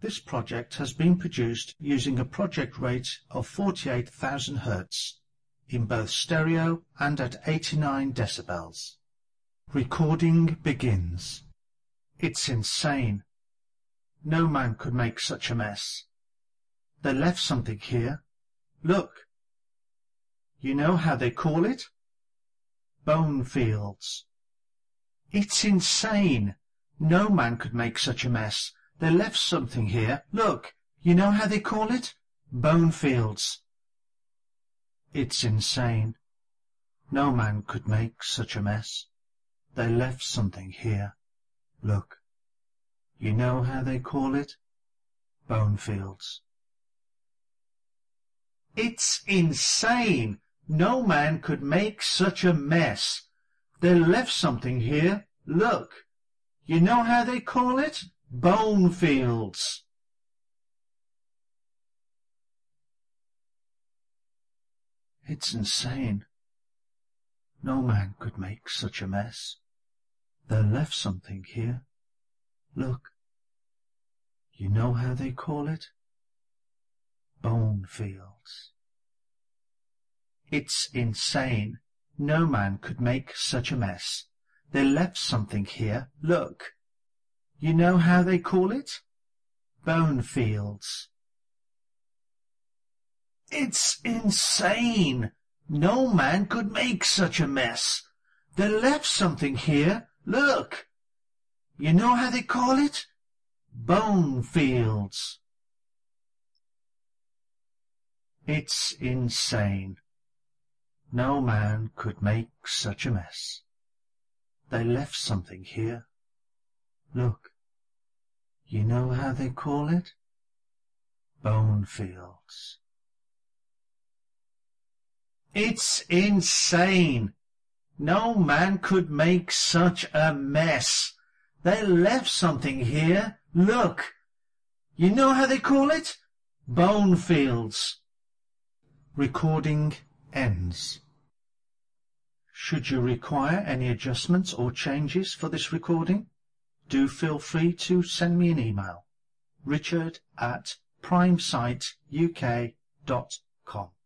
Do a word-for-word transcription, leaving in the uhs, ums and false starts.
This project has been produced using a project rate of forty-eight thousand hertz in both stereo and at eighty-nine decibels. Recording begins. It's insane. No man could make such a mess. They left something here. Look. You know how they call it? Bone fields. It's insane. No man could make such a mess. They left something here. Look. You know how they call it? Bone fields. It's insane. No man could make such a mess. They left something here. Look. You know how they call it? Bone fields. It's insane. No man could make such a mess. They left something here. Look. You know how they call it? Bone fields. It's insane. No man could make such a mess. They left something here. Look. You know how they call it? Bone fields. It's insane. No man could make such a mess. They left something here. Look. You know how they call it? Bone fields. It's insane. No man could make such a mess. They left something here. Look. You know how they call it? Bone fields. It's insane. No man could make such a mess. They left something here. Look. You know how they call it? Bone fields. It's insane. No man could make such a mess. They left something here. Look. You know how they call it? Bone fields. Recording ends. Should you require any adjustments or changes for this recording, do feel free to send me an email. Richard at primesite U K dot com